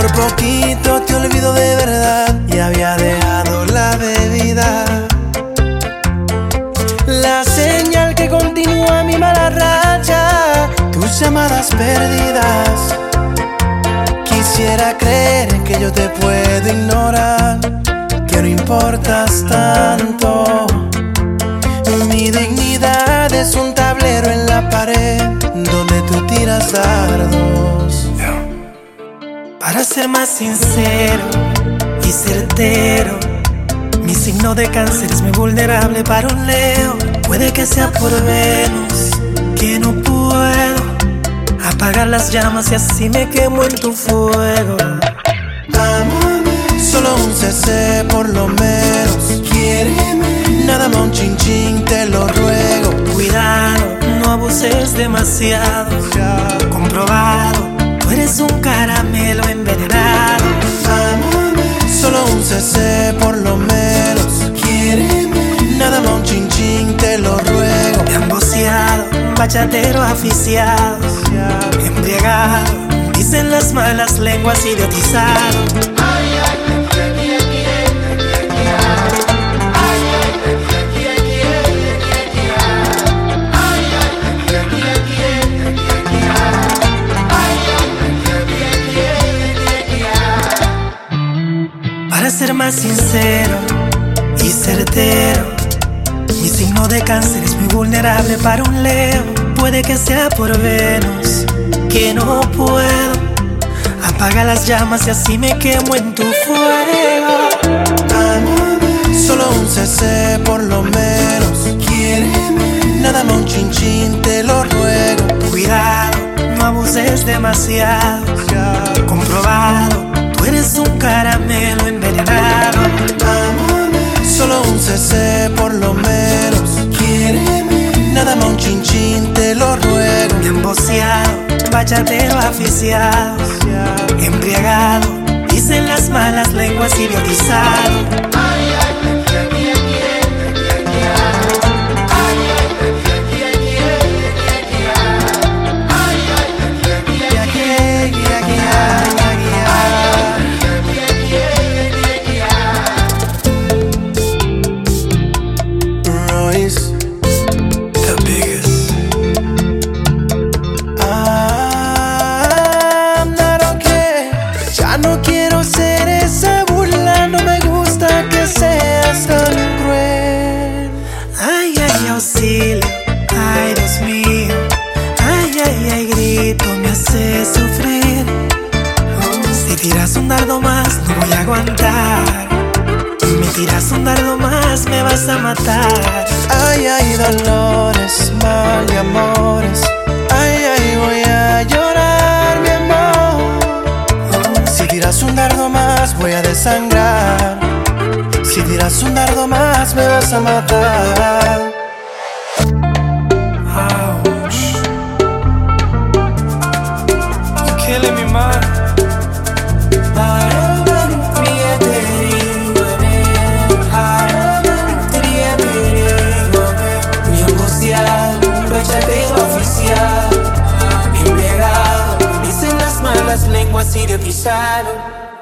Por poquito te olvido de verdad y había dejado la bebida. La señal que continúa mi mala racha, tus llamadas perdidas. Quisiera creer que yo te puedo ignorar, que no importas tanto. Mi dignidad es un tablero en la pared donde tú tiras dardos. Para ser más sincero y certero, mi signo de cáncer es muy vulnerable para un Leo. Puede que sea por Venus, que no puedo apagar las llamas y así me quemo en tu fuego. Amame, solo un cc por lo menos. Quiéreme, nada más un chin chin, te lo ruego. Cuidado, no abuses demasiado. Comprobado, tú eres un caramelo envenenado. Amame, solo un cc por lo menos. Quiéreme, nada más un chin chin, te lo ruego. Emboceado, bachatero aficiado, embriagado, dicen las malas lenguas, idiotizado. Para ser más sincero y certero, mi signo de cáncer es muy vulnerable para un Leo. Puede que sea por Venus, que no puedo apagar las llamas y así me quemo en tu fuego. Amame, solo un cc por lo menos. Quiéreme, nada más un chin chin, te lo ruego. Cuidado, no abuses demasiado. Comprobado, tú eres un caramelo envenenado. Amame, solo un cc por lo menos. Quiéreme, nada más un chin chin, te lo ruego. Emboceado, bachatero aficiado, embriagado, dicen las malas lenguas, idiotizado. Ay, Dios mío, ay, grito, me hace sufrir. Si tiras un dardo más, no voy a aguantar. Me tiras un dardo más, me vas a matar. Ay, dolores, mal de amores. Ay, voy a llorar, mi amor. Si tiras un dardo más, voy a desangrar. Si tiras un dardo más, me vas a matar. Killing me, man. Mi oficial, bachatero oficial, embriagado, dicen las malas lenguas, idiotizado.